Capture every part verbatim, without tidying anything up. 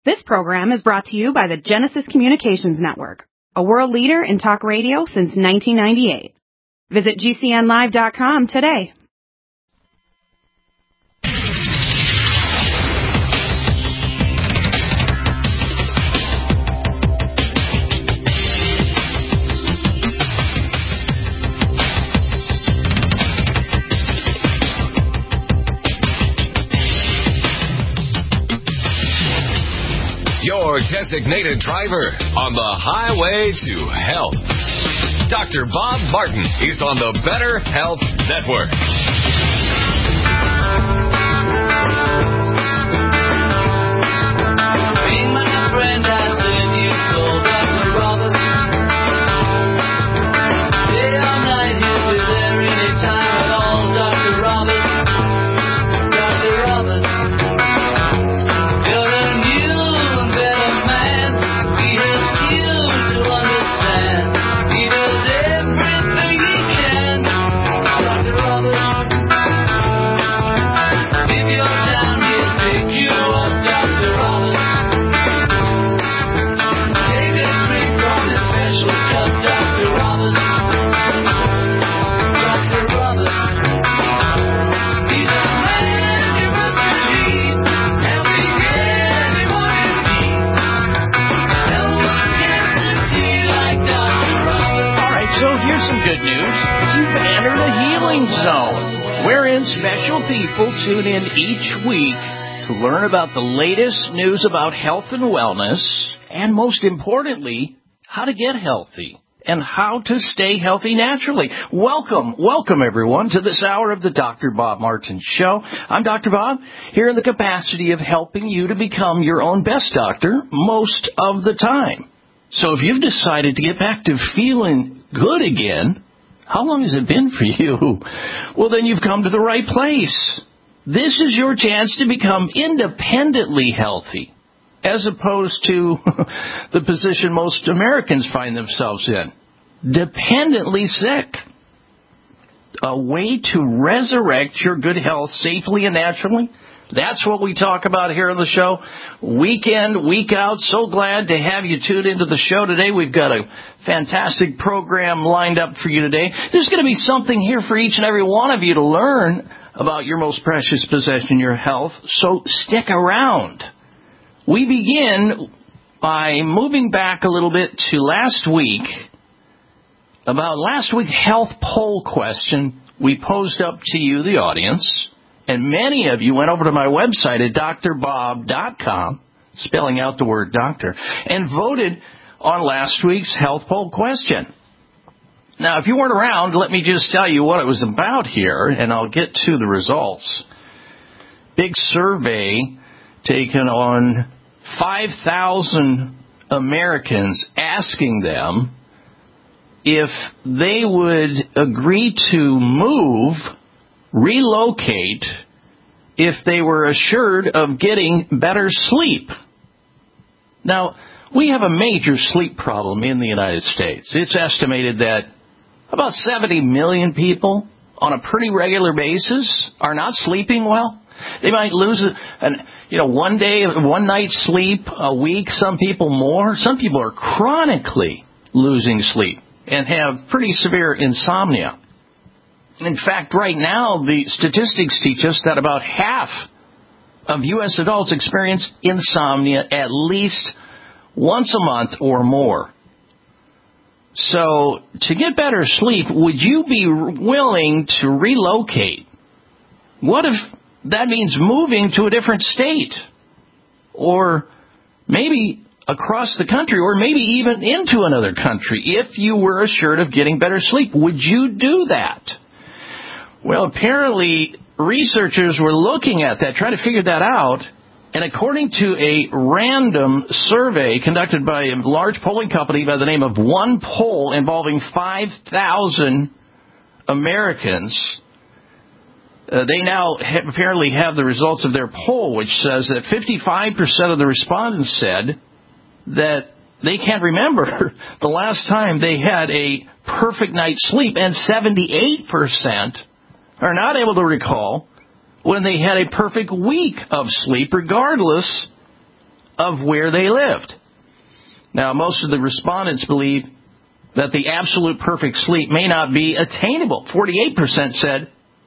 This program is brought to you by the Genesis Communications Network, a world leader in talk radio since nineteen ninety-eight. Visit G C N live dot com today. Your designated driver on the highway to health. Doctor Bob Martin is on the Better Health Network. Hey, my friend, I said you told Doctor Roberts. Day or night, he'll be there anytime at all, Doctor Roberts. Doctor Roberts. You're a new and better man. He helps you to understand. He does everything he can. Doctor Roberts. If you're down, he'll pick you up, Doctor Roberts. Take a drink from his special cup, Doctor Roberts. Doctor Roberts. He's a man you must believe, helping anyone in need. No one gets to see like Doctor Roberts. All right, so here's some good news. You've entered a healing zone, wherein special people tune in each week to learn about the latest news about health and wellness, and most importantly, how to get healthy and how to stay healthy naturally. Welcome, welcome everyone to this hour of the Doctor Bob Martin Show. I'm Doctor Bob, here in the capacity of helping you to become your own best doctor most of the time. So if you've decided to get back to feeling good again, how long has it been for you? Well, then you've come to the right place. This is your chance to become independently healthy, as opposed to the position most Americans find themselves in, dependently sick. A way to resurrect your good health safely and naturally. That's what we talk about here on the show, week in, week out. So glad to have you tuned into the show today. We've got a fantastic program lined up for you today. There's going to be something here for each and every one of you to learn about your most precious possession, your health. So stick around. We begin by moving back a little bit to last week, about last week's health poll question we posed up to you, the audience. And many of you went over to my website at dr bob dot com, spelling out the word doctor, and voted on last week's health poll question. Now, if you weren't around, let me just tell you what it was about here, and I'll get to the results. Big survey taken on five thousand Americans, asking them if they would agree to move, relocate, if they were assured of getting better sleep. Now, we have a major sleep problem in the United States. It's estimated that about seventy million people on a pretty regular basis are not sleeping well. They might lose an, you know, one day, one night's sleep a week, some people more. Some people are chronically losing sleep and have pretty severe insomnia. In fact, right now, the statistics teach us that about half of U S adults experience insomnia at least once a month or more. So, to get better sleep, would you be willing to relocate? What if that means moving to a different state? Or maybe across the country, or maybe even into another country, if you were assured of getting better sleep? Would you do that? Well, apparently, researchers were looking at that, trying to figure that out, and according to a random survey conducted by a large polling company by the name of One Poll involving five thousand Americans, uh, they now have, apparently have the results of their poll, which says that fifty-five percent of the respondents said that they can't remember the last time they had a perfect night's sleep, and seventy-eight percent are not able to recall when they had a perfect week of sleep, regardless of where they lived. Now, most of the respondents believe that the absolute perfect sleep may not be attainable. forty-eight percent said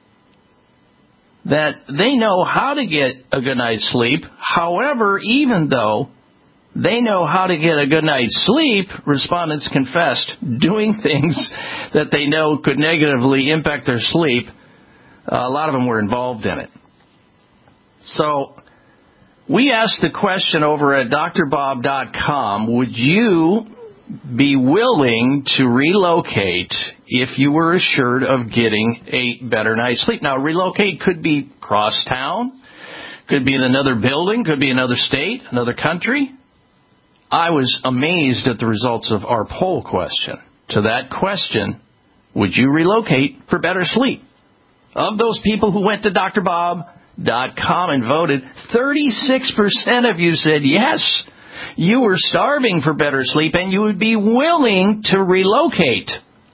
that they know how to get a good night's sleep. However, even though they know how to get a good night's sleep, respondents confessed doing things that they know could negatively impact their sleep. Uh, a lot of them were involved in it. So we asked the question over at D R bob dot com, would you be willing to relocate if you were assured of getting a better night's sleep? Now, relocate could be cross town, could be in another building, could be another state, another country. I was amazed at the results of our poll question. To that question, would you relocate for better sleep? Of those people who went to D R bob dot com and voted, thirty-six percent of you said yes. You were starving for better sleep and you would be willing to relocate.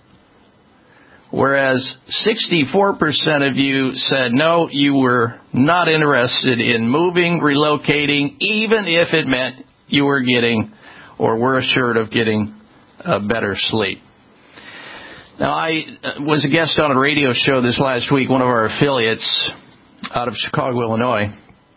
Whereas sixty-four percent of you said no, you were not interested in moving, relocating, even if it meant you were getting or were assured of getting a better sleep. Now, I was a guest on a radio show this last week, one of our affiliates out of Chicago, Illinois.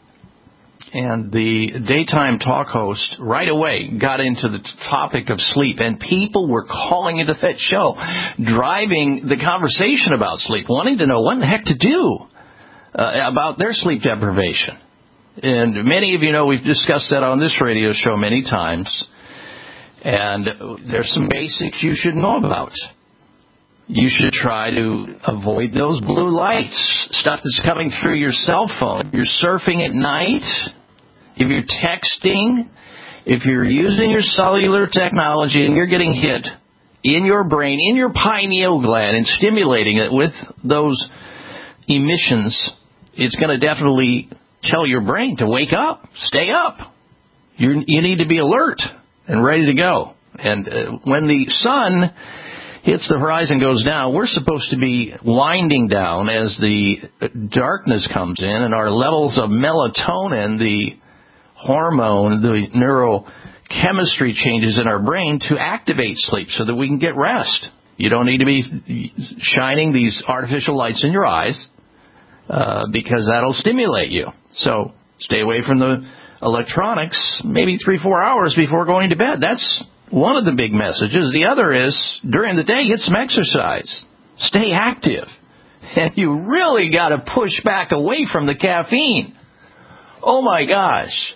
And the daytime talk host right away got into the topic of sleep, and people were calling into that show, driving the conversation about sleep, wanting to know what in the heck to do uh, about their sleep deprivation. And many of you know we've discussed that on this radio show many times, and there's some basics you should know about. You should try to avoid those blue lights, stuff that's coming through your cell phone. If you're surfing at night, if you're texting, if you're using your cellular technology and you're getting hit in your brain, in your pineal gland, and stimulating it with those emissions, it's going to definitely tell your brain to wake up, stay up. You're, you need to be alert and ready to go. And uh, when the sun hits the horizon, goes down, we're supposed to be winding down as the darkness comes in, and our levels of melatonin, the hormone, the neurochemistry changes in our brain to activate sleep so that we can get rest. You don't need to be shining these artificial lights in your eyes uh, because that'll stimulate you. So stay away from the electronics maybe three, four hours before going to bed. That's one of the big messages. The other is, during the day, get some exercise. Stay active. And you really got to push back away from the caffeine. Oh, my gosh.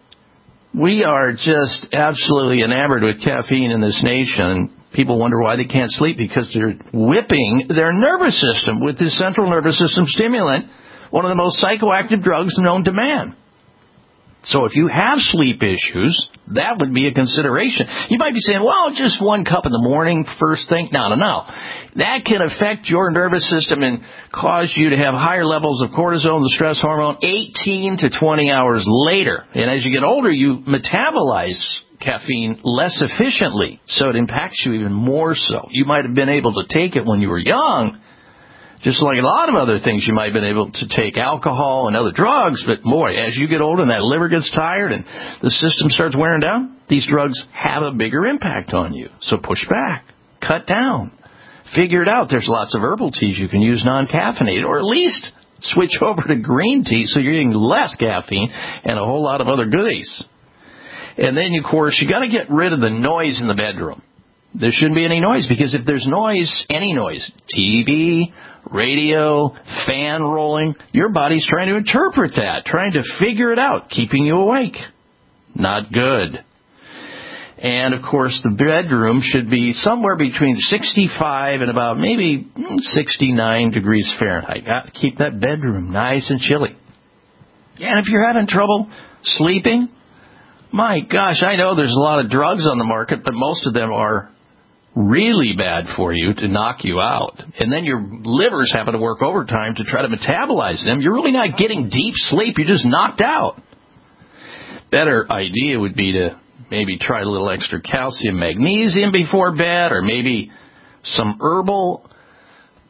We are just absolutely enamored with caffeine in this nation. People wonder why they can't sleep, because they're whipping their nervous system with this central nervous system stimulant, one of the most psychoactive drugs known to man. So if you have sleep issues, that would be a consideration. You might be saying, well, just one cup in the morning, first thing. No, no, no. That can affect your nervous system and cause you to have higher levels of cortisol, the stress hormone, eighteen to twenty hours later. And as you get older, you metabolize caffeine less efficiently, so it impacts you even more so. You might have been able to take it when you were young, just like a lot of other things you might have been able to take, alcohol and other drugs, but boy, as you get older and that liver gets tired and the system starts wearing down, these drugs have a bigger impact on you. So push back, cut down, figure it out. There's lots of herbal teas you can use non-caffeinated, or at least switch over to green tea so you're getting less caffeine and a whole lot of other goodies. And then, of course, you got to get rid of the noise in the bedroom. There shouldn't be any noise, because if there's noise, any noise, T V, radio, fan rolling, your body's trying to interpret that, trying to figure it out, keeping you awake. Not good. And, of course, the bedroom should be somewhere between sixty-five and about maybe sixty-nine degrees Fahrenheit. Got to keep that bedroom nice and chilly. And if you're having trouble sleeping, my gosh, I know there's a lot of drugs on the market, but most of them are really bad for you to knock you out. And then your liver's having to work overtime to try to metabolize them. You're really not getting deep sleep. You're just knocked out. Better idea would be to maybe try a little extra calcium magnesium before bed, or maybe some herbal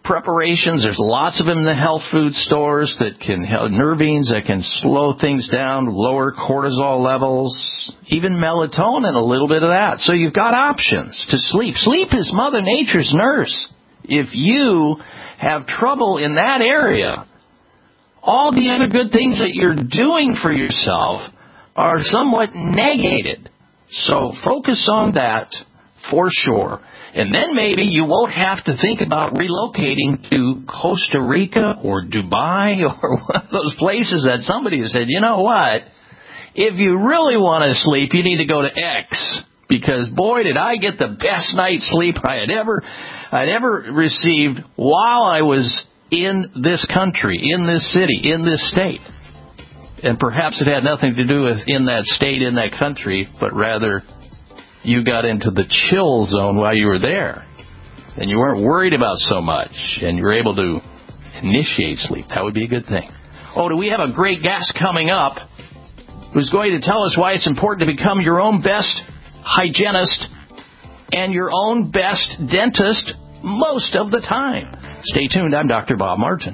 preparations. There's lots of them in the health food stores that can help, nervines that can slow things down, lower cortisol levels, even melatonin, a little bit of that. So you've got options to sleep. Sleep is Mother Nature's nurse. If you have trouble in that area, all the other good things that you're doing for yourself are somewhat negated. So focus on that for sure. And then maybe you won't have to think about relocating to Costa Rica or Dubai or one of those places that somebody has said, you know what, if you really want to sleep, you need to go to X. Because, boy, did I get the best night's sleep I had ever, I'd ever received while I was in this country, in this city, in this state. And perhaps it had nothing to do with in that state, in that country, but rather you got into the chill zone while you were there. And you weren't worried about so much, and you were able to initiate sleep. That would be a good thing. Oh, do we have a great guest coming up who's going to tell us why it's important to become your own best hygienist and your own best dentist most of the time. Stay tuned. I'm Doctor Bob Martin.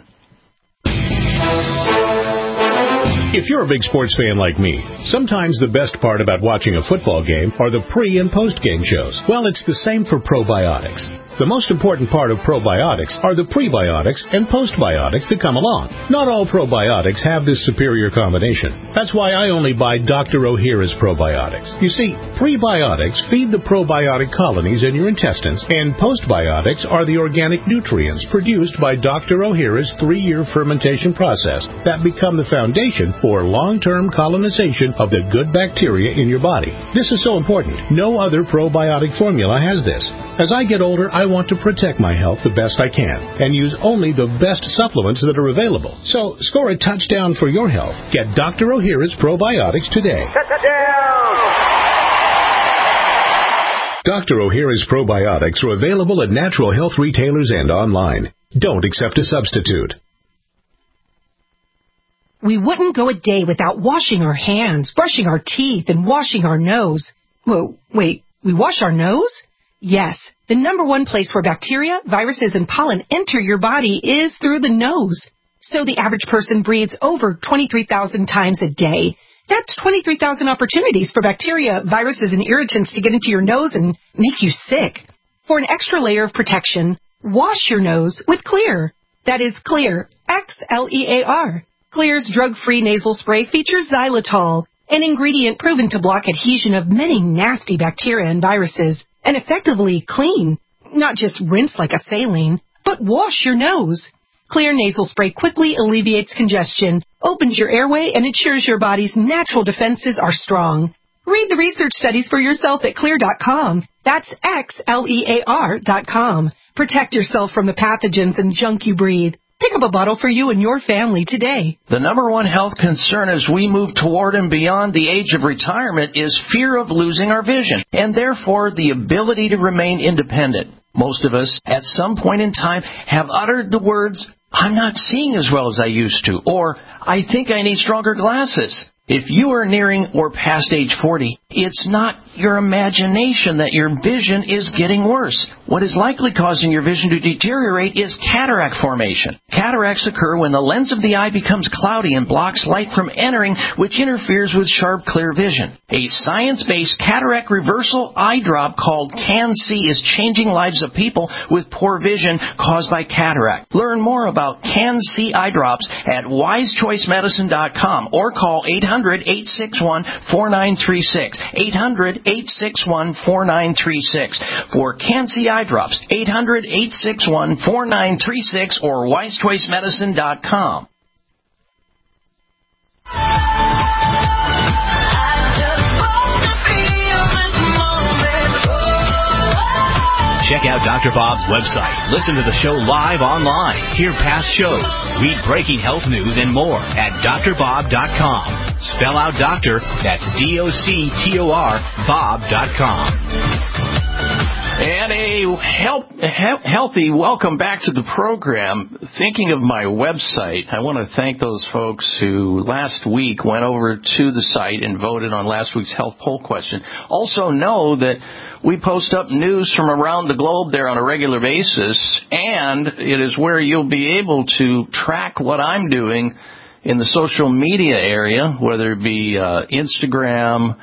If you're a big sports fan like me, sometimes the best part about watching a football game are the pre- and post-game shows. Well, it's the same for probiotics. The most important part of probiotics are the prebiotics and postbiotics that come along. Not all probiotics have this superior combination. That's why I only buy Doctor O'Hara's probiotics. You see, prebiotics feed the probiotic colonies in your intestines, and postbiotics are the organic nutrients produced by Doctor O'Hara's three-year fermentation process that become the foundation for long-term colonization of the good bacteria in your body. This is so important. No other probiotic formula has this. As I get older, I want to protect my health the best I can and use only the best supplements that are available. So score a touchdown for your health. Get Doctor O'Hara's probiotics today. Doctor O'Hara's probiotics are available at natural health retailers and online. Don't accept a substitute. We wouldn't go a day without washing our hands, brushing our teeth, and washing our nose. Whoa, wait, we wash our nose? Yes, the number one place where bacteria, viruses, and pollen enter your body is through the nose. So the average person breathes over twenty-three thousand times a day. That's twenty-three thousand opportunities for bacteria, viruses, and irritants to get into your nose and make you sick. For an extra layer of protection, wash your nose with Xlear. That is Xlear, X L E A R. Xlear's drug-free nasal spray features xylitol, an ingredient proven to block adhesion of many nasty bacteria and viruses, and effectively clean. Not just rinse like a saline, but wash your nose. Xlear nasal spray quickly alleviates congestion, opens your airway, and ensures your body's natural defenses are strong. Read the research studies for yourself at Xlear dot com. That's X L E A R dot com. Protect yourself from the pathogens and junk you breathe. Pick up a bottle for you and your family today. The number one health concern as we move toward and beyond the age of retirement is fear of losing our vision, and therefore the ability to remain independent. Most of us, at some point in time, have uttered the words, "I'm not seeing as well as I used to," or "I think I need stronger glasses." If you are nearing or past age forty, it's not your imagination that your vision is getting worse. What is likely causing your vision to deteriorate is cataract formation. Cataracts occur when the lens of the eye becomes cloudy and blocks light from entering, which interferes with sharp, clear vision. A science-based cataract reversal eye drop called CanC is changing lives of people with poor vision caused by cataract. Learn more about CanC eye drops at wise choice medicine dot com or call eight hundred, eight six one, four nine three six. eight hundred, eight six one, four nine three six. For CanC eye drops, eight hundred, eight six one, four nine three six or wise choice medicine dot com. Check out Doctor Bob's website. Listen to the show live online. Hear past shows. Read breaking health news and more at doctor bob dot com. Spell out doctor, that's D O C T O R, Bob dot com. And a help, he- healthy welcome back to the program. Thinking of my website, I want to thank those folks who last week went over to the site and voted on last week's health poll question. Also know that we post up news from around the globe there on a regular basis, and it is where you'll be able to track what I'm doing in the social media area, whether it be uh, Instagram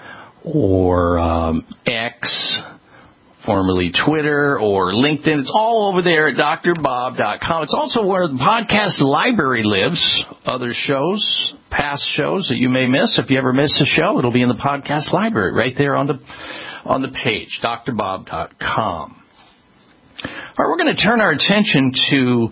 or um, X, formerly Twitter, or LinkedIn. It's all over there at D R bob dot com. It's also where the podcast library lives. Other shows, past shows that you may miss. If you ever miss a show, it'll be in the podcast library right there on the on the page, D R bob dot com. All right, we're going to turn our attention to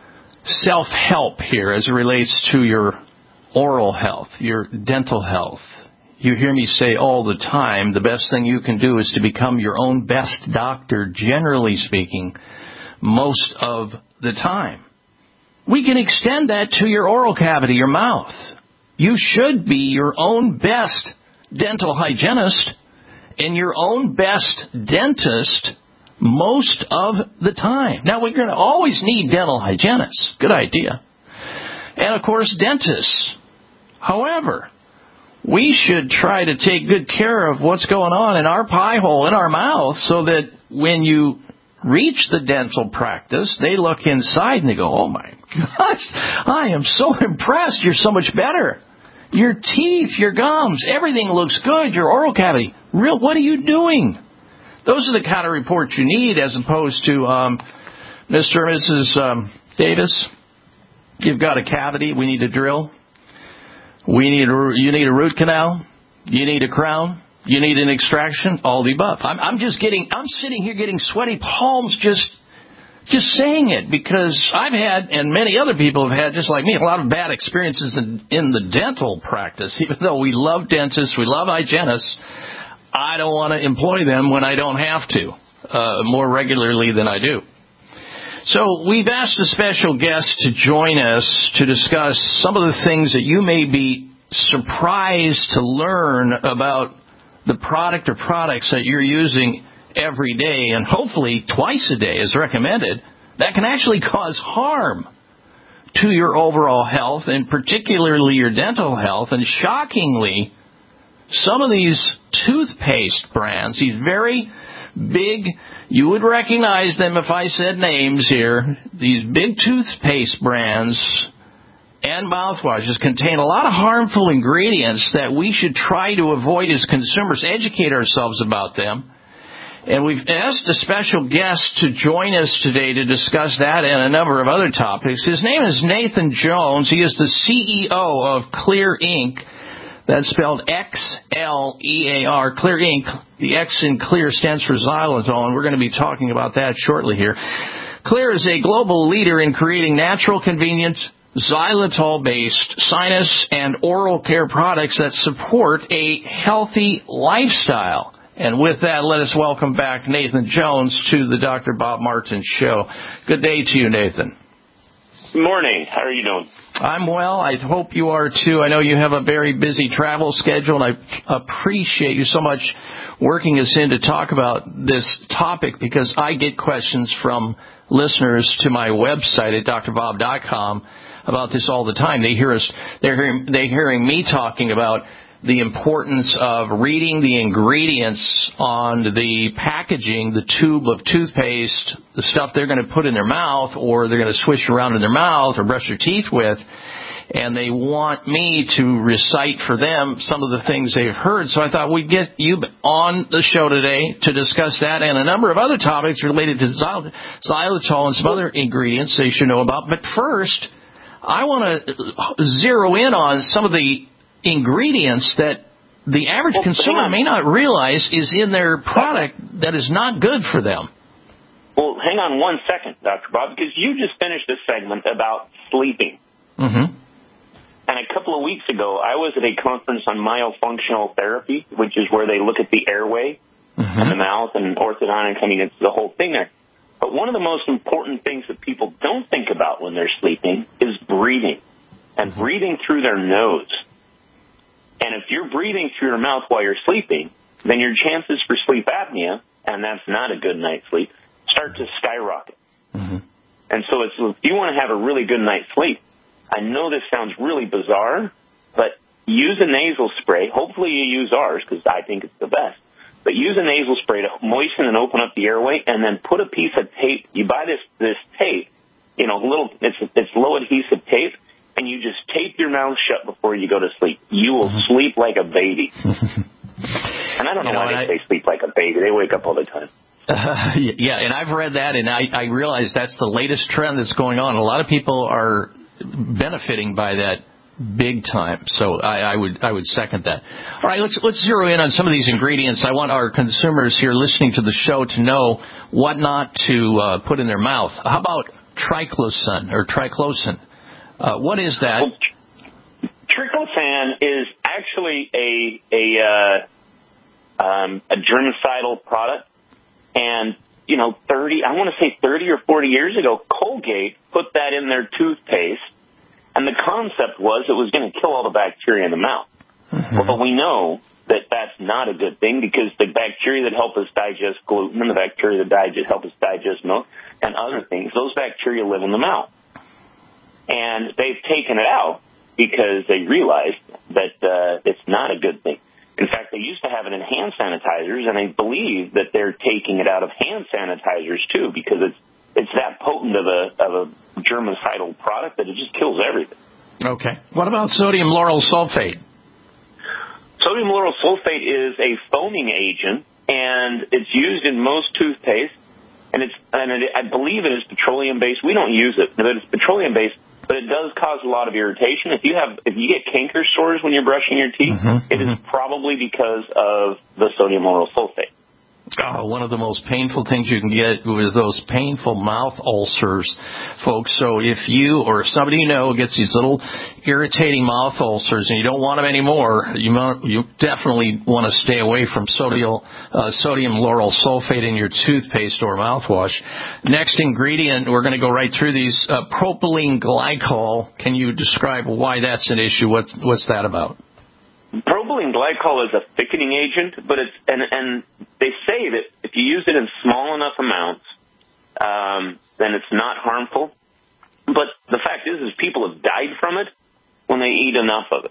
self-help here as it relates to your oral health, your dental health. You hear me say all the time, the best thing you can do is to become your own best doctor, generally speaking, most of the time. We can extend that to your oral cavity, your mouth. You should be your own best dental hygienist and your own best dentist most of the time. Now, we're going to always need dental hygienists. Good idea. And, of course, dentists. However, we should try to take good care of what's going on in our pie hole, in our mouth, so that when you reach the dental practice, they look inside and they go, oh, my gosh, I am so impressed. You're so much better. Your teeth, your gums, everything looks good. Your oral cavity. Real, what are you doing? Those are the kind of reports you need, as opposed to um, Mister and Missus Um, Davis, you've got a cavity. We need to drill. We need a, you need a root canal. You need a crown. You need an extraction. All the above. I'm, I'm just getting. I'm sitting here getting sweaty palms just, just saying it, because I've had, and many other people have had, just like me, a lot of bad experiences in, in the dental practice. Even though we love dentists, we love hygienists, I don't want to employ them when I don't have to, uh, more regularly than I do. So we've asked a special guest to join us to discuss some of the things that you may be surprised to learn about the product or products that you're using every day, and hopefully twice a day is recommended, that can actually cause harm to your overall health, and particularly your dental health. And shockingly, some of these toothpaste brands, these very big, you would recognize them if I said names here, these big toothpaste brands and mouthwashes contain a lot of harmful ingredients that we should try to avoid as consumers, educate ourselves about them. And we've asked a special guest to join us today to discuss that and a number of other topics. His name is Nathan Jones. He is the C E O of Xlear Incorporated. That's spelled X L E A R, Xlear Incorporated. The X in Xlear stands for xylitol, and we're going to be talking about that shortly here. Xlear is a global leader in creating natural, convenient, xylitol-based sinus and oral care products that support a healthy lifestyle. And with that, let us welcome back Nathan Jones to the Doctor Bob Martin Show. Good day to you, Nathan. Good morning. How are you doing? I'm well. I hope you are, too. I know you have a very busy travel schedule, and I appreciate you so much working us in to talk about this topic, because I get questions from listeners to my website at D R bob dot com about this all the time. They hear us, they're hearing, they're hearing me talking about the importance of reading the ingredients on the packaging, the tube of toothpaste, the stuff they're going to put in their mouth, or they're going to swish around in their mouth or brush their teeth with, and they want me to recite for them some of the things they've heard. So I thought we'd get you on the show today to discuss that and a number of other topics related to xylitol and some other ingredients they should know about. But first, I want to zero in on some of the ingredients that the average well, consumer may not realize is in their product that is not good for them. Well, hang on one second, Doctor Bob, because you just finished a segment about sleeping. Mm-hmm. And a couple of weeks ago, I was at a conference on myofunctional therapy, which is where they look at the airway mm-hmm. and the mouth and orthodontic. I mean, it's the whole thing there. But one of the most important things that people don't think about when they're sleeping is breathing, and mm-hmm. breathing through their nose. And if you're breathing through your mouth while you're sleeping, then your chances for sleep apnea and that's not a good night's sleep, start to skyrocket. Mm-hmm. And so it's, if you want to have a really good night's sleep, I know this sounds really bizarre, but use a nasal spray. Hopefully you use ours because I think it's the best. But use a nasal spray to moisten and open up the airway, and then put a piece of tape. You buy this this tape, you know, little it's it's low adhesive tape, and you just tape your mouth shut before you go to sleep. You will mm-hmm. sleep like a baby. And I don't know, you know why they I, say sleep like a baby. They wake up all the time. Uh, yeah, and I've read that, and I, I realize that's the latest trend that's going on. A lot of people are benefiting by that big time. So I, I would I would second that. All right, let's let's zero in on some of these ingredients. I want our consumers here listening to the show to know what not to uh, put in their mouth. How about triclosan or triclosan? Uh, what is that? Well, triclosan is actually a a uh, um, a germicidal product, and you know, thirty I want to say thirty or forty years ago, Colgate put that in their toothpaste. And the concept was it was going to kill all the bacteria in the mouth. Mm-hmm. But we know that that's not a good thing because the bacteria that help us digest gluten and the bacteria that digest, help us digest milk and other things, those bacteria live in the mouth. And they've taken it out because they realized that uh, it's not a good thing. In fact, they used to have it in hand sanitizers, and I believe that they're taking it out of hand sanitizers, too, because it's It's that potent of a of a germicidal product that it just kills everything. Okay. What about sodium lauryl sulfate? Sodium lauryl sulfate is a foaming agent, and it's used in most toothpaste. And it's and it, I believe it is petroleum based. We don't use it, but it's petroleum based. But it does cause a lot of irritation. If you have if you get canker sores when you're brushing your teeth, mm-hmm, it mm-hmm. is probably because of the sodium lauryl sulfate. Oh, one of the most painful things you can get is those painful mouth ulcers, folks. So if you or somebody you know gets these little irritating mouth ulcers and you don't want them anymore, you you definitely want to stay away from sodium, uh, sodium lauryl sulfate in your toothpaste or mouthwash. Next ingredient, we're going to go right through these, uh, propylene glycol. Can you describe why that's an issue? What's, what's that about? Propylene glycol is a thickening agent, but it's and and they say that if you use it in small enough amounts, um, then it's not harmful. But the fact is, is people have died from it when they eat enough of it.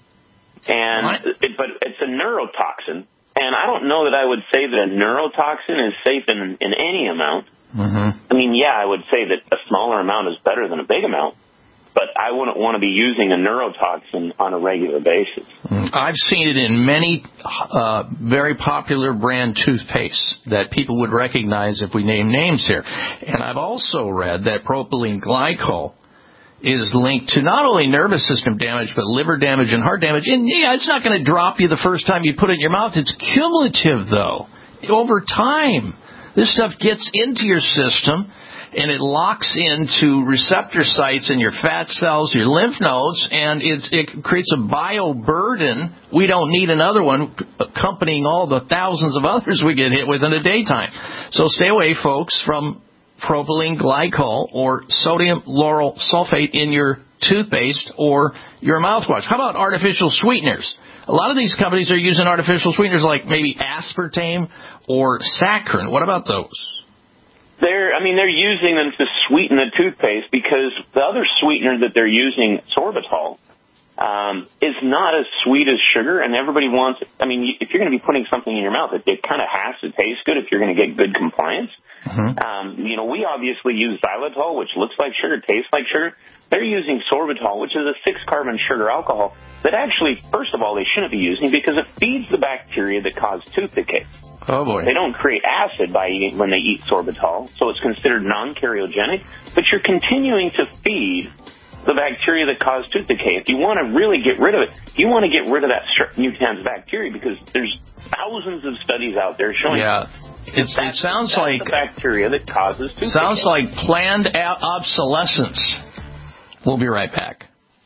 And it, but it's a neurotoxin, and I don't know that I would say that a neurotoxin is safe in in any amount. Mm-hmm. I mean, yeah, I would say that a smaller amount is better than a big amount. But I wouldn't want to be using a neurotoxin on a regular basis. I've seen it in many uh, very popular brand toothpastes that people would recognize if we name names here. And I've also read that propylene glycol is linked to not only nervous system damage, but liver damage and heart damage. And, yeah, it's not going to drop you the first time you put it in your mouth. It's cumulative, though. Over time, this stuff gets into your system, and it locks into receptor sites in your fat cells, your lymph nodes, and it's, it creates a bioburden. We don't need another one accompanying all the thousands of others we get hit with in the daytime. So stay away, folks, from propylene glycol or sodium lauryl sulfate in your toothpaste or your mouthwash. How about artificial sweeteners? A lot of these companies are using artificial sweeteners like maybe aspartame or saccharin. What about those? They're, I mean, they're using them to sweeten the toothpaste because the other sweetener that they're using, sorbitol, um, is not as sweet as sugar, and everybody wants, I mean, if you're going to be putting something in your mouth, it, it kind of has to taste good if you're going to get good compliance. Mm-hmm. Um, you know, we obviously use xylitol, which looks like sugar, tastes like sugar. They're using sorbitol, which is a six-carbon sugar alcohol that actually, first of all, they shouldn't be using because it feeds the bacteria that cause tooth decay. Oh, boy. They don't create acid by eating when they eat sorbitol, so it's considered non-karyogenic, but you're continuing to feed the bacteria that cause tooth decay. If you want to really get rid of it, you want to get rid of that Streptococcus bacteria because there's thousands of studies out there showing yeah. It's, that it sounds that's like the bacteria that causes tooth sounds decay. like planned obsolescence. We'll be right back.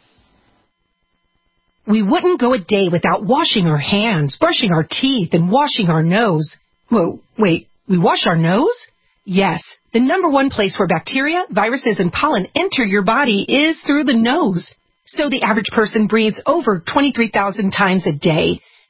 We wouldn't go a day without washing our hands, brushing our teeth, and washing our nose. Whoa, wait, we wash our nose? Yes, the number one place where bacteria, viruses, and pollen enter your body is through the nose. So the average person breathes over twenty-three thousand times a day.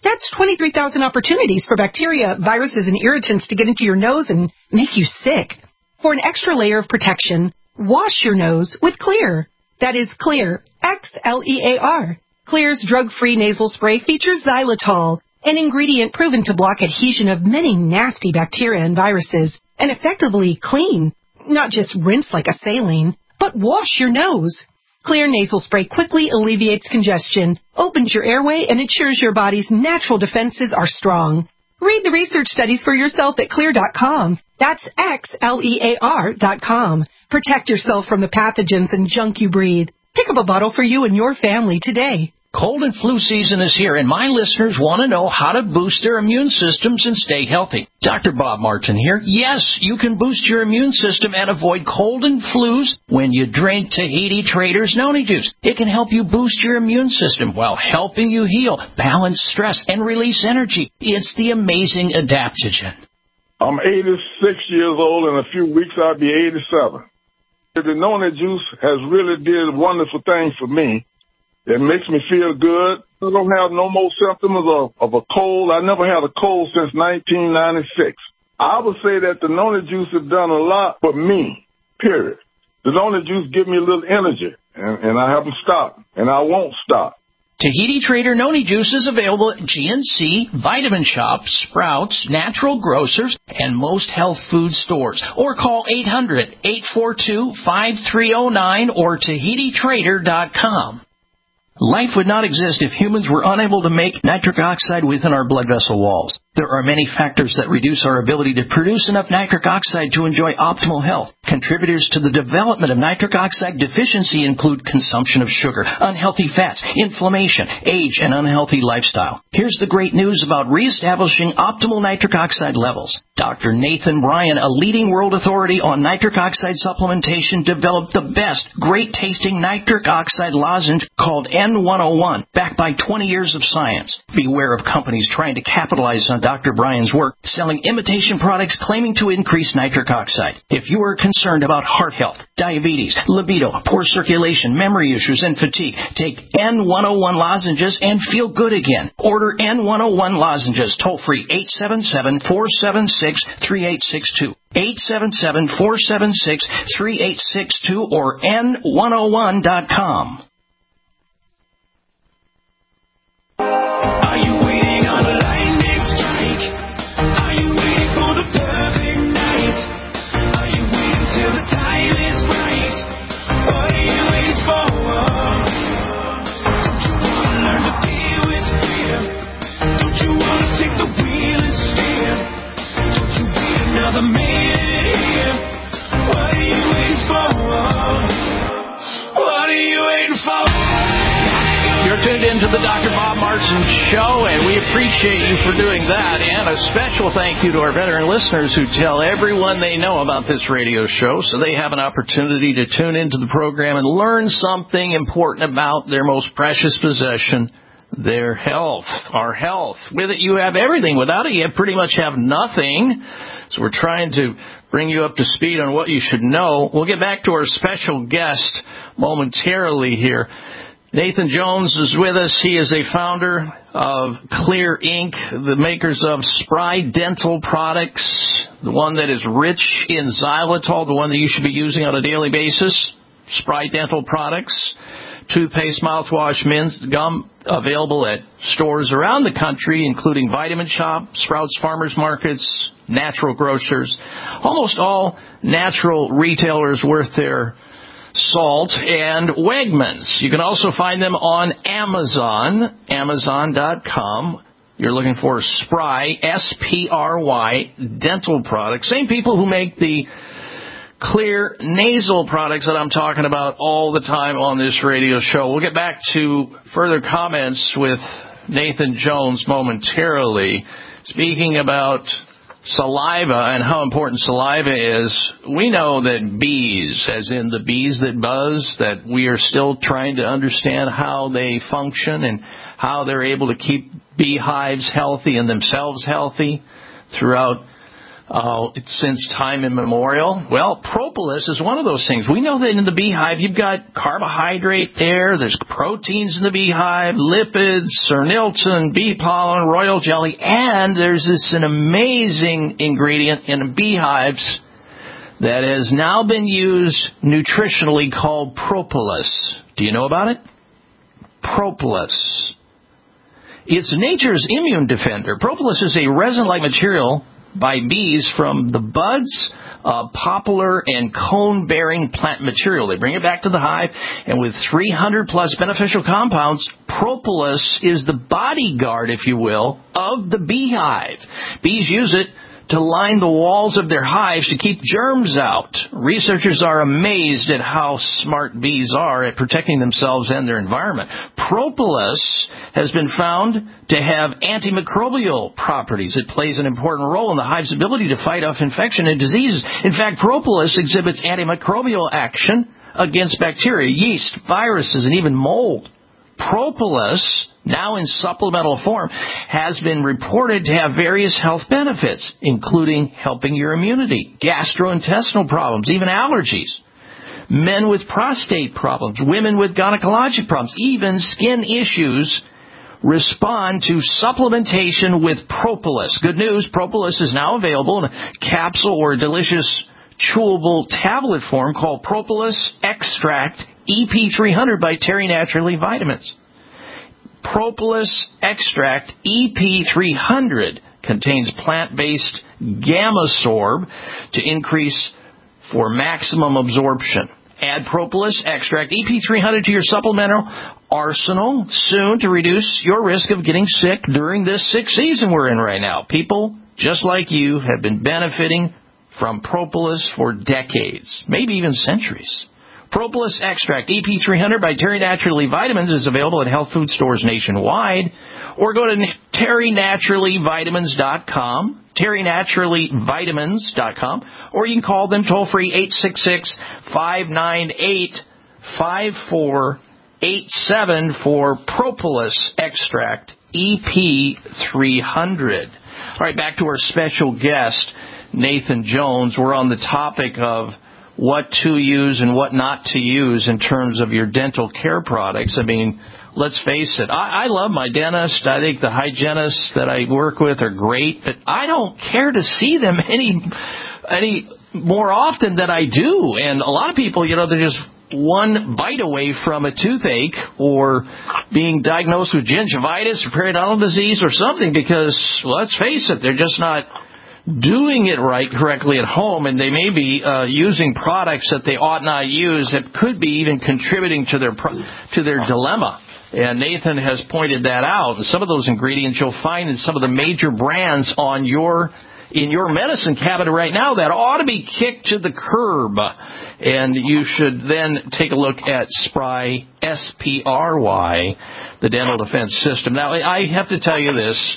That's twenty-three thousand opportunities for bacteria, viruses, and irritants to get into your nose and make you sick. For an extra layer of protection, wash your nose with Xlear. That is Xlear, X L E A R. Xlear's drug-free nasal spray features xylitol, an ingredient proven to block adhesion of many nasty bacteria and viruses, and effectively clean. Not just rinse like a saline, but wash your nose. Xlear nasal spray quickly alleviates congestion, opens your airway, and ensures your body's natural defenses are strong. Read the research studies for yourself at Xlear dot com. That's X L E A R dot com. Protect yourself from the pathogens and junk you breathe. Pick up a bottle for you and your family today. Cold and flu season is here, and my listeners want to know how to boost their immune systems and stay healthy. Doctor Bob Martin here. Yes, you can boost your immune system and avoid cold and flus when you drink Tahiti Traders Noni Juice. It can help you boost your immune system while helping you heal, balance stress, and release energy. It's the amazing adaptogen. I'm eighty-six years old. In a few weeks, I'll be eighty-seven. The Noni Juice has really did wonderful things for me. It makes me feel good. I don't have no more symptoms of, of a cold. I never had a cold since nineteen ninety-six. I would say that the Noni Juice has done a lot for me, period. The Noni Juice gives me a little energy, and, and I haven't stopped, and I won't stop. Tahiti Trader Noni Juice is available at G N C, Vitamin Shop, Sprouts, Natural Grocers, and most health food stores. Or call eight hundred, eight four two, five three zero nine or Tahiti Trader dot com. Life would not exist if humans were unable to make nitric oxide within our blood vessel walls. There are many factors that reduce our ability to produce enough nitric oxide to enjoy optimal health. Contributors to the development of nitric oxide deficiency include consumption of sugar, unhealthy fats, inflammation, age, and unhealthy lifestyle. Here's the great news about reestablishing optimal nitric oxide levels. Doctor Nathan Bryan, a leading world authority on nitric oxide supplementation, developed the best, great-tasting nitric oxide lozenge called N one oh one, backed by twenty years of science. Beware of companies trying to capitalize on Doctor Bryan's work, selling imitation products claiming to increase nitric oxide. If you are concerned about heart health, diabetes, libido, poor circulation, memory issues, and fatigue, take N one oh one lozenges and feel good again. Order N one oh one lozenges toll-free eight seven seven, four seven six, three eight six two. eight seven seven, four seven six, three eight six two or N one oh one dot com. Are you waiting on a lightning strike? Are you waiting for the perfect night? Are you waiting till the time is right? What are you waiting for? Don't you want to learn to deal with fear? Don't you want to take the wheel and steer? Don't you wait another minute here? What are you waiting for? What are you waiting for? You're tuned in to the Doctor Bob Martin Show, and we appreciate you for doing that. And a special thank you to our veteran listeners who tell everyone they know about this radio show so they have an opportunity to tune into the program and learn something important about their most precious possession, their health, our health. With it, you have everything. Without it, you pretty much have nothing. So we're trying to bring you up to speed on what you should know. We'll get back to our special guest momentarily here. Nathan Jones is with us. He is a founder of Xlear Incorporated, the makers of Spry Dental Products, the one that is rich in xylitol, the one that you should be using on a daily basis. Spry Dental Products, toothpaste, mouthwash, mints, gum, available at stores around the country, including Vitamin Shop, Sprouts Farmers Markets, Natural Grocers, almost all natural retailers worth their salt, and Wegmans. You can also find them on Amazon, amazon dot com. You're looking for Spry, S P R Y, dental products. Same people who make the Xlear nasal products that I'm talking about all the time on this radio show. We'll get back to further comments with Nathan Jones momentarily. Speaking about saliva and how important saliva is, we know that bees, as in the bees that buzz, that we are still trying to understand how they function and how they're able to keep beehives healthy and themselves healthy throughout uh, since time immemorial. Well, propolis is one of those things. We know that in the beehive, you've got carbohydrate there. There's proteins in the beehive, lipids, cernilton, bee pollen, royal jelly, and there's this an amazing ingredient in beehives that has now been used nutritionally called propolis. Do you know about it? Propolis. It's nature's immune defender. Propolis is a resin-like material by bees from the buds of poplar and cone-bearing plant material. They bring it back to the hive, and with three hundred plus beneficial compounds, propolis is the bodyguard, if you will, of the beehive. Bees use it to line the walls of their hives to keep germs out. Researchers are amazed at how smart bees are at protecting themselves and their environment. Propolis has been found to have antimicrobial properties. It plays an important role in the hive's ability to fight off infection and diseases. In fact, propolis exhibits antimicrobial action against bacteria, yeast, viruses, and even mold. Propolis, now in supplemental form, has been reported to have various health benefits, including helping your immunity, gastrointestinal problems, even allergies, men with prostate problems, women with gynecologic problems, even skin issues respond to supplementation with propolis. Good news, propolis is now available in a capsule or a delicious chewable tablet form called Propolis Extract E P three hundred by Terry Naturally Vitamins. Propolis Extract E P three hundred contains plant-based Gammasorb to increase for maximum absorption. Add Propolis Extract E P three hundred to your supplemental arsenal soon to reduce your risk of getting sick during this sick season we're in right now. People just like you have been benefiting from propolis for decades, maybe even centuries. Propolis Extract E P three hundred by Terry Naturally Vitamins is available at health food stores nationwide, or go to terry naturally vitamins dot com, terry naturally vitamins dot com, or you can call them toll-free eight six six, five nine eight, five four eight seven for Propolis Extract E P three hundred. All right, back to our special guest, Nathan Jones. We're on the topic of what to use and what not to use in terms of your dental care products. I mean, let's face it, I, I love my dentist. I think the hygienists that I work with are great, but I don't care to see them any any more often than I do. And a lot of people, you know, they're just one bite away from a toothache or being diagnosed with gingivitis or periodontal disease or something because, well, let's face it, they're just not doing it right correctly at home, and they may be uh, using products that they ought not use that could be even contributing to their pro- to their dilemma. And Nathan has pointed that out. And some of those ingredients you'll find in some of the major brands on your in your medicine cabinet right now that ought to be kicked to the curb. And you should then take a look at Spry, S P R Y, the Dental Defense System. Now, I have to tell you this.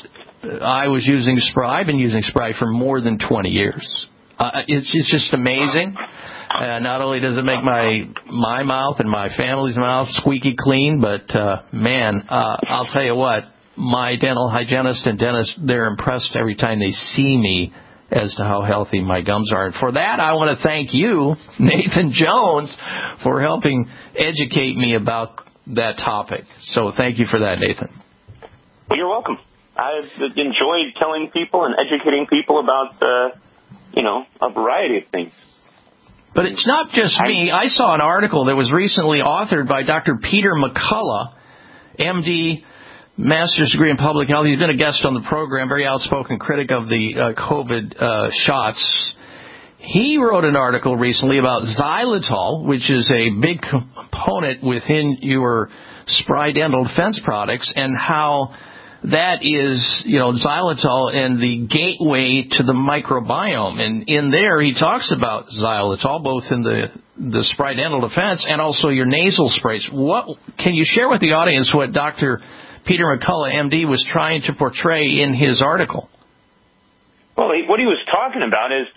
I was using Spry. I've been using Spry for more than twenty years. Uh, it's, it's just amazing. Uh, not only does it make my my mouth and my family's mouth squeaky clean, but, uh, man, uh, I'll tell you what, my dental hygienist and dentist, they're impressed every time they see me as to how healthy my gums are. And for that, I want to thank you, Nathan Jones, for helping educate me about that topic. So thank you for that, Nathan. Well, you're welcome. I've enjoyed telling people and educating people about, uh, you know, a variety of things. But it's not just me. I saw an article that was recently authored by Doctor Peter McCullough, M D, master's degree in public health. He's been a guest on the program, very outspoken critic of the uh, COVID uh, shots. He wrote an article recently about xylitol, which is a big component within your Spry Dental Defense products, and how that is, you know, xylitol and the gateway to the microbiome. And in there, he talks about xylitol, both in the the Spry Dental Defense and also your nasal sprays. What can you share with the audience what Doctor Peter McCullough, M D, was trying to portray in his article? Well, what he was talking about is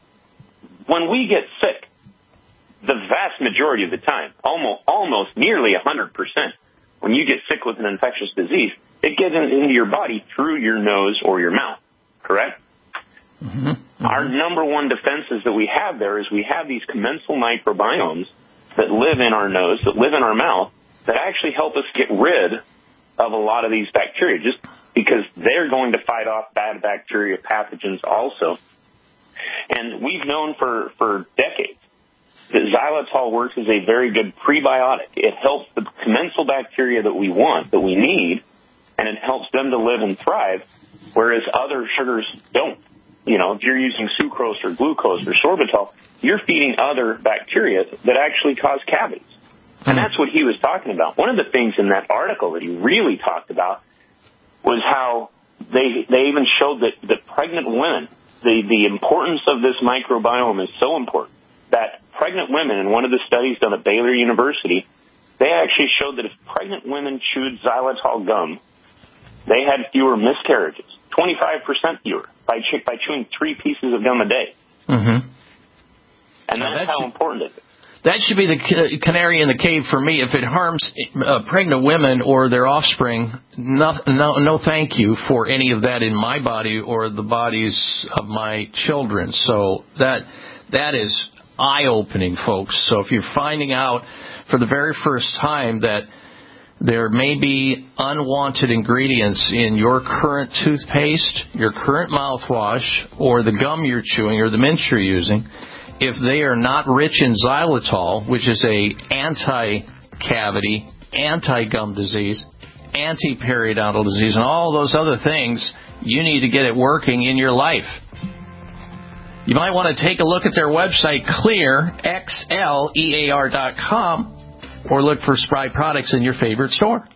that when we get sick, the vast majority of the time, almost, almost nearly one hundred percent, when you get sick with an infectious disease, it gets into your body through your nose or your mouth, correct? Mm-hmm. Mm-hmm. Our number one defenses that we have there is we have these commensal microbiomes that live in our nose, that live in our mouth, that actually help us get rid of a lot of these bacteria, just because they're going to fight off bad bacteria pathogens also. And we've known for, for decades that xylitol works as a very good prebiotic. It helps the commensal bacteria that we want, that we need, and it helps them to live and thrive, whereas other sugars don't. You know, if you're using sucrose or glucose or sorbitol, you're feeding other bacteria that actually cause cavities. And that's what he was talking about. One of the things in that article that he really talked about was how they they even showed that, that pregnant women, the, the importance of this microbiome is so important that pregnant women, in one of the studies done at Baylor University, they actually showed that if pregnant women chewed xylitol gum, they had fewer miscarriages, twenty-five percent fewer, by, chew, by chewing three pieces of gum a day. Mm-hmm. And that's, that's how important it is. That should be the canary in the cave for me. If it harms uh, pregnant women or their offspring, no, no, no thank you for any of that in my body or the bodies of my children. So that that is eye-opening, folks. So if you're finding out for the very first time that there may be unwanted ingredients in your current toothpaste, your current mouthwash, or the gum you're chewing or the mints you're using, if they are not rich in xylitol, which is a anti-cavity, anti-gum disease, anti-periodontal disease, and all those other things, you need to get it working in your life. You might want to take a look at their website, clear x l e a r dot com, or look for Spry products in your favorite store.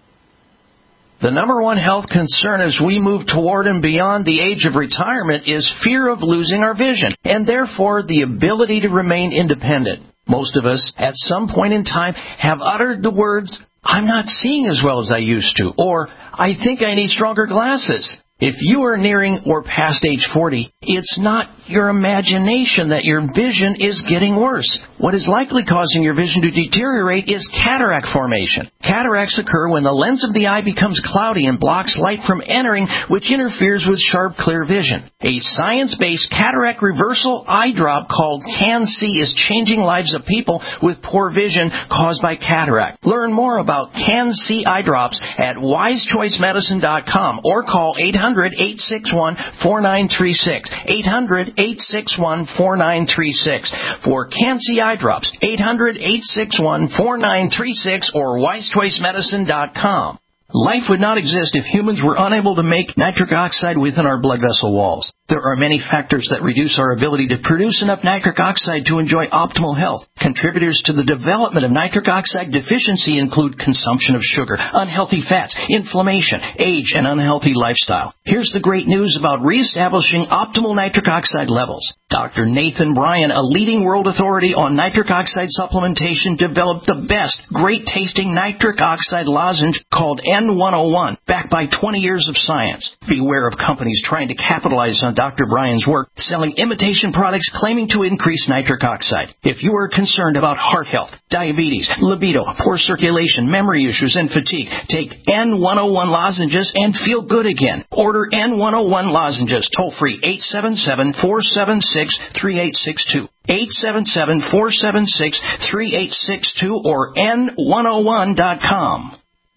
The number one health concern as we move toward and beyond the age of retirement is fear of losing our vision, and therefore the ability to remain independent. Most of us, at some point in time, have uttered the words, "I'm not seeing as well as I used to," or "I think I need stronger glasses." If you are nearing or past age forty, it's not your imagination that your vision is getting worse. What is likely causing your vision to deteriorate is cataract formation. Cataracts occur when the lens of the eye becomes cloudy and blocks light from entering, which interferes with sharp, clear vision. A science-based cataract reversal eye drop called CanC is changing lives of people with poor vision caused by cataract. Learn more about CanC eye drops at wise choice medicine dot com or call eight hundred, eight six one, four nine three six. eight hundred, eight six one, four nine three six. For CanC eye drops, eight hundred, eight six one, four nine three six or wise choice medicine dot com. Life would not exist if humans were unable to make nitric oxide within our blood vessel walls. There are many factors that reduce our ability to produce enough nitric oxide to enjoy optimal health. Contributors to the development of nitric oxide deficiency include consumption of sugar, unhealthy fats, inflammation, age, and unhealthy lifestyle. Here's the great news about reestablishing optimal nitric oxide levels. Doctor Nathan Bryan, a leading world authority on nitric oxide supplementation, developed the best, great-tasting nitric oxide lozenge called N one oh one, backed by twenty years of science. Beware of companies trying to capitalize on Doctor Bryan's work, selling imitation products claiming to increase nitric oxide. If you are concerned about heart health, diabetes, libido, poor circulation, memory issues, and fatigue, take N one oh one lozenges and feel good again. Order N one oh one lozenges toll-free eight seven seven, four seven six, three eight six two. eight seven seven, four seven six, three eight six two or N one oh one dot com.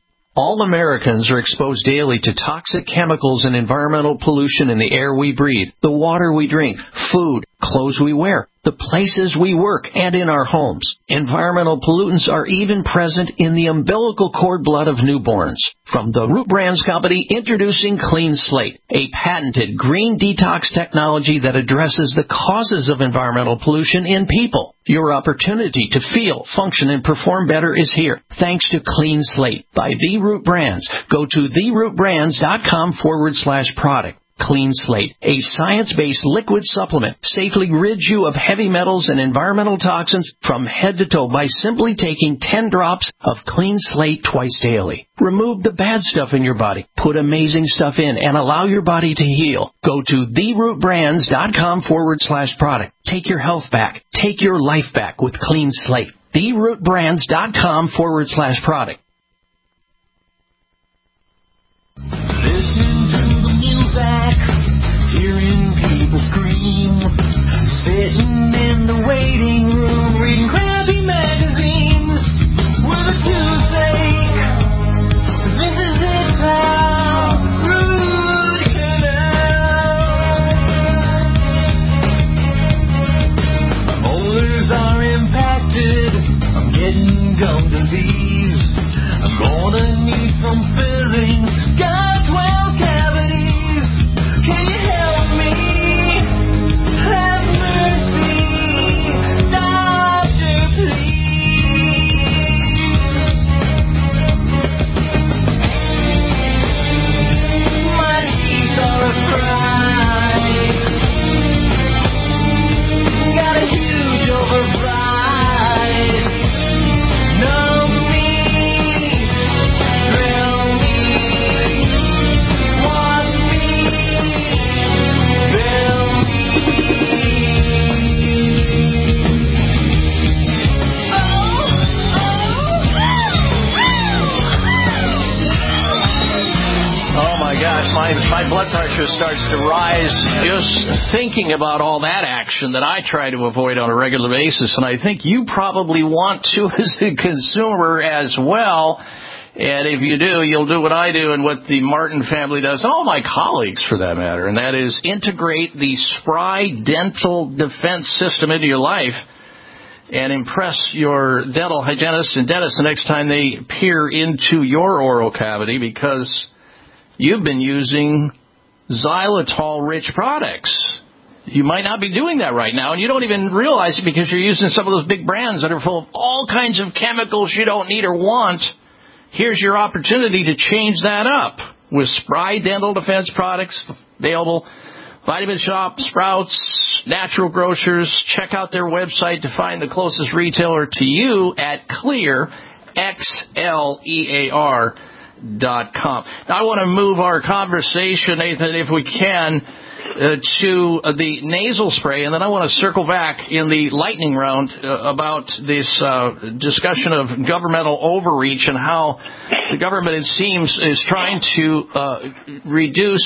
All Americans are exposed daily to toxic chemicals and environmental pollution in the air we breathe, the water we drink, food, clothes we wear, the places we work, and in our homes. Environmental pollutants are even present in the umbilical cord blood of newborns. From the Root Brands Company, introducing Clean Slate, a patented green detox technology that addresses the causes of environmental pollution in people. Your opportunity to feel, function, and perform better is here, thanks to Clean Slate by The Root Brands. Go to the root brands dot com forward slash product. Clean Slate, a science-based liquid supplement, safely rids you of heavy metals and environmental toxins from head to toe by simply taking ten drops of Clean Slate twice daily. Remove the bad stuff in your body, put amazing stuff in, and allow your body to heal. Go to the root brands dot com forward slash product. Take your health back. Take your life back with Clean Slate. the root brands dot com forward slash product. Listening to the music, hearing people scream. just thinking about all that action that I try to avoid on a regular basis, and I think you probably want to as a consumer as well. And if you do, you'll do what I do and what the Martin family does, and all my colleagues for that matter, and that is integrate the Spry Dental Defense System into your life and impress your dental hygienists and dentists the next time they peer into your oral cavity, because you've been using xylitol-rich products. You might not be doing that right now, and you don't even realize it because you're using some of those big brands that are full of all kinds of chemicals you don't need or want. Here's your opportunity to change that up with Spry Dental Defense products available. Vitamin Shop, Sprouts, Natural Grocers. Check out their website to find the closest retailer to you at Clear, X L E A R dot com. Now, I want to move our conversation, Nathan, if we can, Uh, to uh, the nasal spray, and then I want to circle back in the lightning round uh, about this uh, discussion of governmental overreach and how the government, it seems, is trying to uh, reduce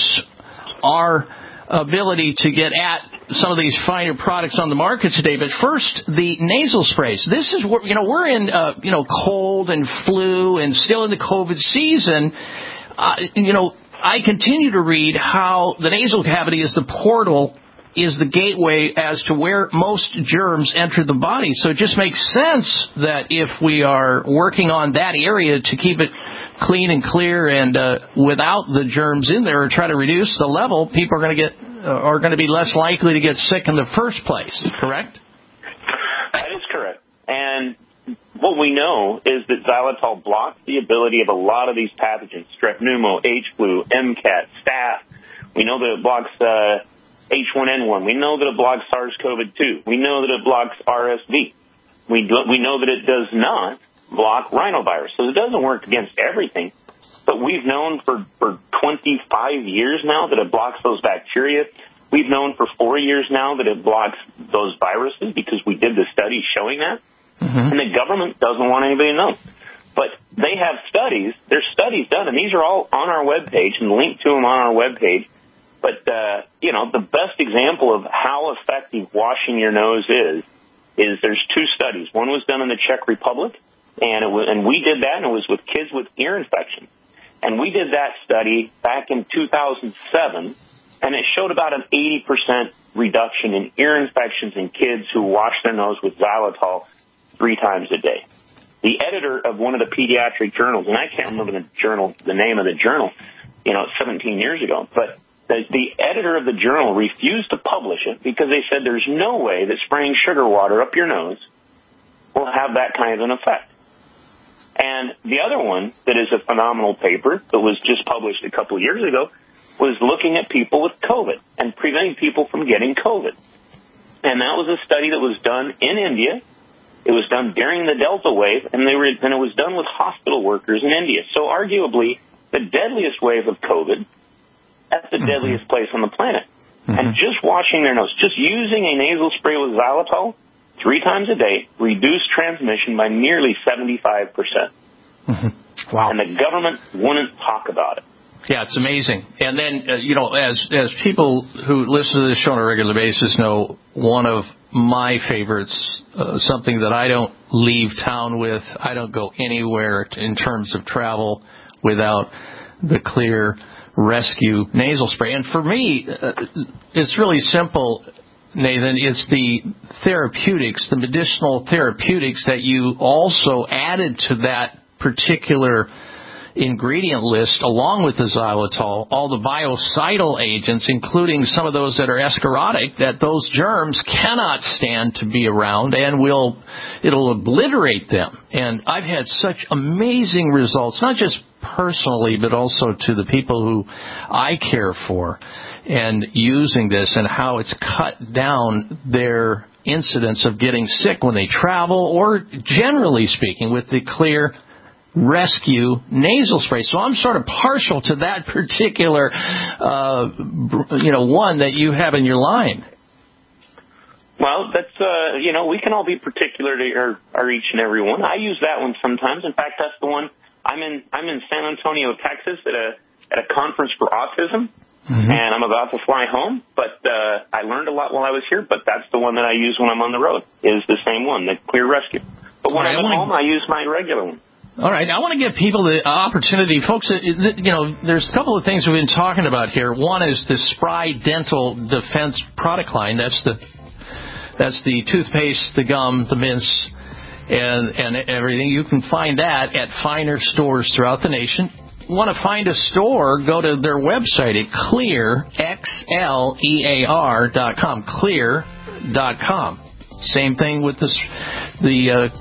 our ability to get at some of these finer products on the market today. But first, the nasal sprays. This is what, you know, we're in, uh, you know, cold and flu and still in the COVID season. Uh, you know, I continue to read how the nasal cavity is the portal, is the gateway as to where most germs enter the body. So it just makes sense that if we are working on that area to keep it clean and clear and uh, without the germs in there, or try to reduce the level, people are going to get uh, are going to be less likely to get sick in the first place. Correct? That is correct. And what we know is that xylitol blocks the ability of a lot of these pathogens, strep pneumo, H flu, MCAT, staph. We know that it blocks uh, H one N one. We know that it blocks SARS-CoV two. We know that it blocks R S V. We, do, we know that it does not block rhinovirus. So it doesn't work against everything. But we've known for, for twenty-five years now that it blocks those bacteria. We've known for four years now that it blocks those viruses because we did the study showing that. Mm-hmm. And the government doesn't want anybody to know. But they have studies. There's studies done, and these are all on our webpage and linked to them on our webpage. But, uh, you know, the best example of how effective washing your nose is, is there's two studies. One was done in the Czech Republic, and it was, and we did that, and it was with kids with ear infections. And we did that study back in two thousand seven, and it showed about an eighty percent reduction in ear infections in kids who wash their nose with xylitol three times a day. The editor of one of the pediatric journals, and I can't remember the journal, the name of the journal, you know, seventeen years ago, but the, the editor of the journal refused to publish it because they said there's no way that spraying sugar water up your nose will have that kind of an effect. And the other one that is a phenomenal paper that was just published a couple of years ago was looking at people with COVID and preventing people from getting COVID. And that was a study that was done in India. It was done during the Delta wave, and they were, and it was done with hospital workers in India. So arguably, the deadliest wave of COVID, that's the mm-hmm. deadliest place on the planet. Mm-hmm. And just washing their nose, just using a nasal spray with xylitol three times a day, reduced transmission by nearly seventy-five percent. Mm-hmm. Wow. And the government wouldn't talk about it. Yeah, it's amazing. And then, uh, you know, as as people who listen to this show on a regular basis know, one of my favorites, uh, something that I don't leave town with, I don't go anywhere in terms of travel without the Clear Rescue nasal spray. And for me, uh, it's really simple, Nathan. It's the therapeutics, the medicinal therapeutics that you also added to that particular ingredient list, along with the xylitol, all the biocidal agents, including some of those that are escharotic, that those germs cannot stand to be around and will, it'll obliterate them. And I've had such amazing results, not just personally, but also to the people who I care for, and using this and how it's cut down their incidence of getting sick when they travel, or generally speaking, with the Clear Rescue nasal spray. So I'm sort of partial to that particular, uh, you know, one that you have in your line. Well, that's, uh, you know, we can all be particular to our, our each and every one. I use that one sometimes. In fact, that's the one I'm in, I'm in San Antonio, Texas at a, at a conference for autism. Mm-hmm. And I'm about to fly home, but uh, I learned a lot while I was here, but that's the one that I use when I'm on the road, is the same one, the Clear Rescue. But when right, I'm at home, I use my regular one. All right, I want to give people the opportunity. Folks, you know, there's a couple of things we've been talking about here. One is the Spry Dental Defense product line. That's the that's the toothpaste, the gum, the mints, and, and everything. You can find that at finer stores throughout the nation. Want to find a store, go to their website at clear, X L E A R dot com, clear dot com. Same thing with this, the uh,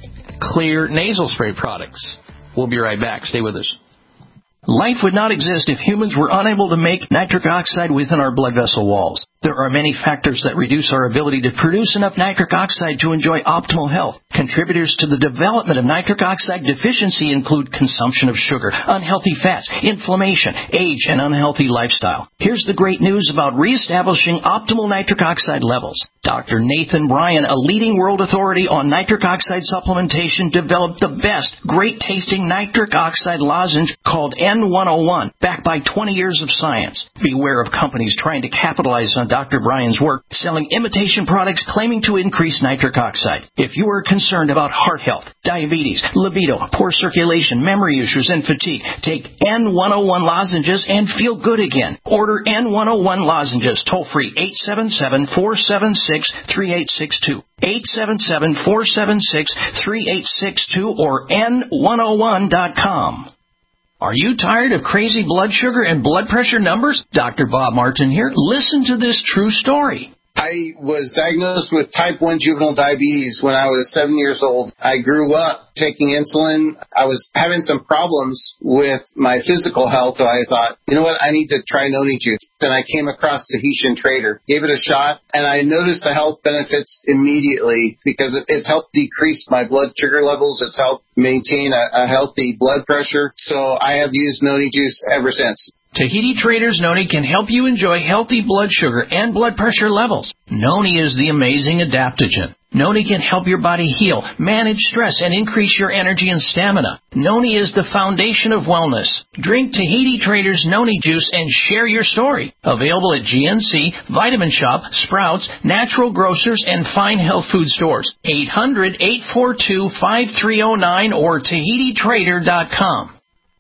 Clear nasal spray products. We'll be right back. Stay with us. Life would not exist if humans were unable to make nitric oxide within our blood vessel walls. There are many factors that reduce our ability to produce enough nitric oxide to enjoy optimal health. Contributors to the development of nitric oxide deficiency include consumption of sugar, unhealthy fats, inflammation, age, and unhealthy lifestyle. Here's the great news about reestablishing optimal nitric oxide levels. Doctor Nathan Bryan, a leading world authority on nitric oxide supplementation, developed the best, great-tasting nitric oxide lozenge called N one oh one, backed by twenty years of science. Beware of companies trying to capitalize on Doctor Bryan's work, selling imitation products claiming to increase nitric oxide. If you are concerned about heart health, diabetes, libido, poor circulation, memory issues, and fatigue, take N one oh one lozenges and feel good again. Order N one oh one lozenges toll-free eight seven seven, four seven six, three eight six two. eight seven seven, four seven six, three eight six two or N one oh one dot com. Are you tired of crazy blood sugar and blood pressure numbers? Doctor Bob Martin here. Listen to this true story. I was diagnosed with type one juvenile diabetes when I was seven years old. I grew up taking insulin. I was having some problems with my physical health, so I thought, you know what, I need to try Noni Juice. And I came across Tahitian Trader, gave it a shot, and I noticed the health benefits immediately because it's helped decrease my blood sugar levels. It's helped maintain a, a healthy blood pressure. So I have used Noni Juice ever since. Tahiti Trader's Noni can help you enjoy healthy blood sugar and blood pressure levels. Noni is the amazing adaptogen. Noni can help your body heal, manage stress, and increase your energy and stamina. Noni is the foundation of wellness. Drink Tahiti Trader's Noni Juice and share your story. Available at G N C, Vitamin Shop, Sprouts, Natural Grocers, and fine health food stores. eight hundred, eight four two, five three oh nine or Tahiti Trader dot com.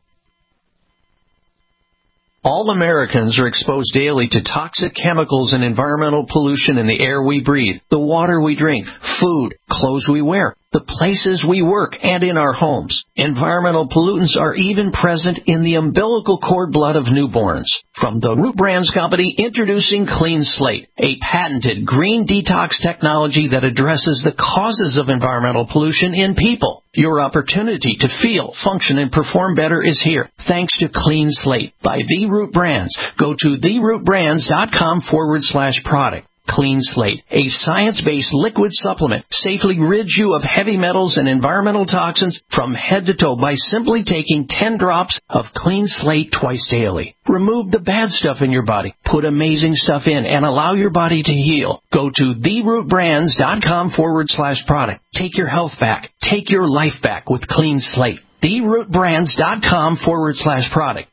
All Americans are exposed daily to toxic chemicals and environmental pollution in the air we breathe, the water we drink, food, clothes we wear, the places we work, and in our homes. Environmental pollutants are even present in the umbilical cord blood of newborns. From the Root Brands Company, introducing Clean Slate, a patented green detox technology that addresses the causes of environmental pollution in people. Your opportunity to feel, function, and perform better is here, thanks to Clean Slate by The Root Brands. Go to the root brands dot com forward slash product. Clean Slate, a science-based liquid supplement, safely rids you of heavy metals and environmental toxins from head to toe by simply taking ten drops of Clean Slate twice daily. Remove the bad stuff in your body, put amazing stuff in, and allow your body to heal. Go to the root brands dot com forward slash product. Take your health back. Take your life back with Clean Slate. the root brands dot com forward slash product.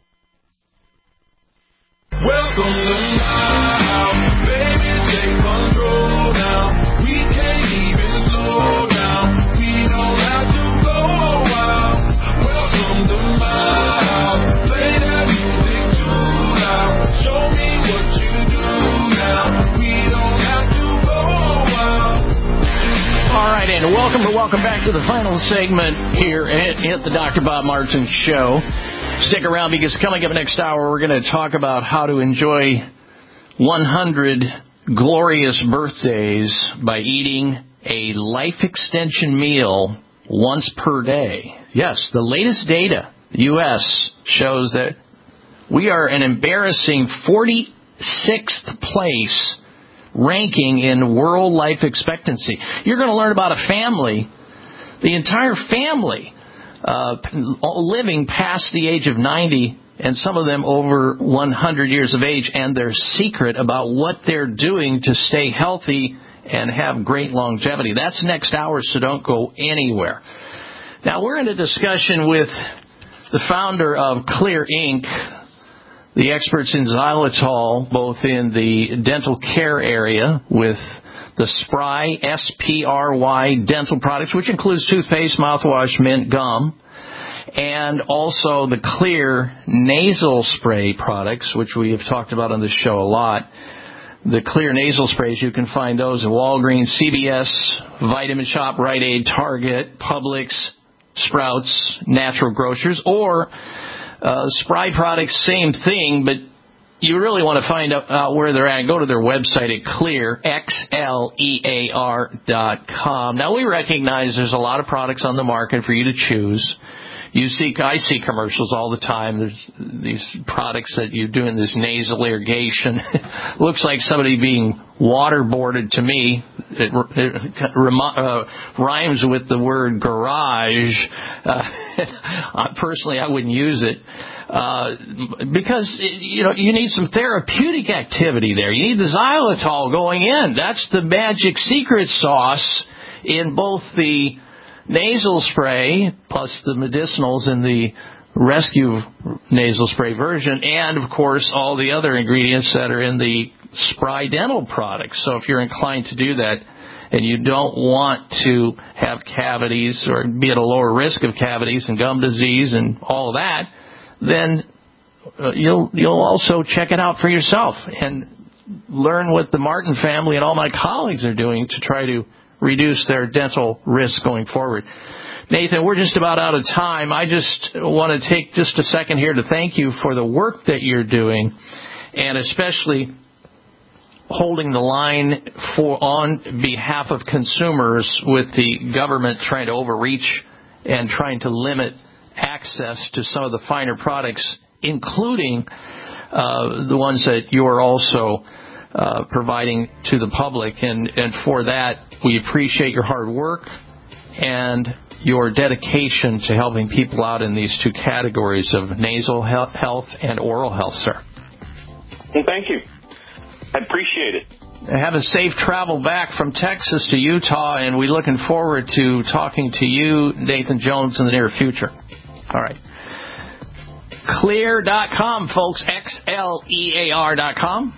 Welcome to my house, baby, take control now. We can't even slow down. We don't have to go wild. Welcome to my house, play that music too loud. Show me what you do now. We don't have to go wild. All right, and welcome or welcome back to the final segment here at, at the Doctor Bob Martin Show. Stick around because coming up next hour, we're going to talk about how to enjoy one hundred glorious birthdays by eating a life extension meal once per day. Yes, the latest data, the U S, shows that we are an embarrassing forty-sixth place ranking in world life expectancy. You're going to learn about a family, the entire family, Uh, living past the age of ninety, and some of them over one hundred years of age, and their secret about what they're doing to stay healthy and have great longevity. That's next hour, so don't go anywhere. Now, we're in a discussion with the founder of Clear Incorporated, the experts in xylitol, both in the dental care area with the Spry, S P R Y dental products, which includes toothpaste, mouthwash, mint, gum, and also the Clear nasal spray products, which we have talked about on this show a lot. The Clear nasal sprays, you can find those at Walgreens, C V S, Vitamin Shop, Rite Aid, Target, Publix, Sprouts, Natural Grocers, or uh, Spry products, same thing, but you really want to find out uh, where they're at. Go to their website at clear, X L E A R dot com. Now, we recognize there's a lot of products on the market for you to choose. You see, I see commercials all the time. There's these products that you do in this nasal irrigation. Looks like somebody being waterboarded to me. It, it uh, rhymes with the word garage. Uh, personally, I wouldn't use it. Uh, because, you know, you need some therapeutic activity there. You need the xylitol going in. That's the magic secret sauce in both the nasal spray, plus the medicinals in the rescue nasal spray version, and, of course, all the other ingredients that are in the Spry dental products. So if you're inclined to do that and you don't want to have cavities or be at a lower risk of cavities and gum disease and all that, then uh, you'll you'll also check it out for yourself and learn what the Martin family and all my colleagues are doing to try to reduce their dental risk going forward. Nathan, we're just about out of time. I just want to take just a second here to thank you for the work that you're doing, and especially holding the line for on behalf of consumers with the government trying to overreach and trying to limit access to some of the finer products, including uh, the ones that you're also uh, providing to the public. And, and for that, we appreciate your hard work and your dedication to helping people out in these two categories of nasal health and oral health, sir. Well, thank you. I appreciate it. Have a safe travel back from Texas to Utah, and we're looking forward to talking to you, Nathan Jones, in the near future. All right. Clear dot com, folks. X L E A R dot com.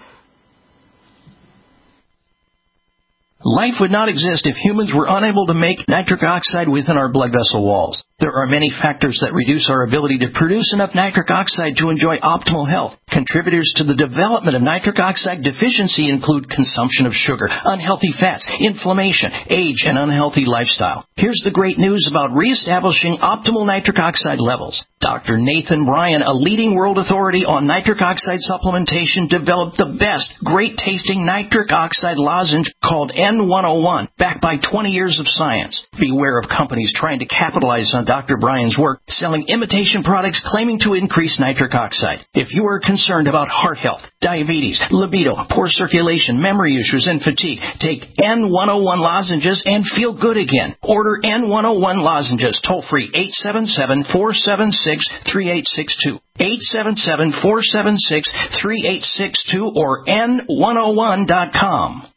Life would not exist if humans were unable to make nitric oxide within our blood vessel walls. There are many factors that reduce our ability to produce enough nitric oxide to enjoy optimal health. Contributors to the development of nitric oxide deficiency include consumption of sugar, unhealthy fats, inflammation, age, and unhealthy lifestyle. Here's the great news about reestablishing optimal nitric oxide levels. Doctor Nathan Bryan, a leading world authority on nitric oxide supplementation, developed the best, great-tasting nitric oxide lozenge called N one oh one, backed by twenty years of science. Beware of companies trying to capitalize on Doctor Bryan's work, selling imitation products claiming to increase nitric oxide. If you are concerned about heart health, diabetes, libido, poor circulation, memory issues, and fatigue, take N one oh one lozenges and feel good again. Order N one oh one lozenges toll-free eight seven seven, four seven six, three eight six two. eight seven seven, four seven six, three eight six two or N one oh one dot com.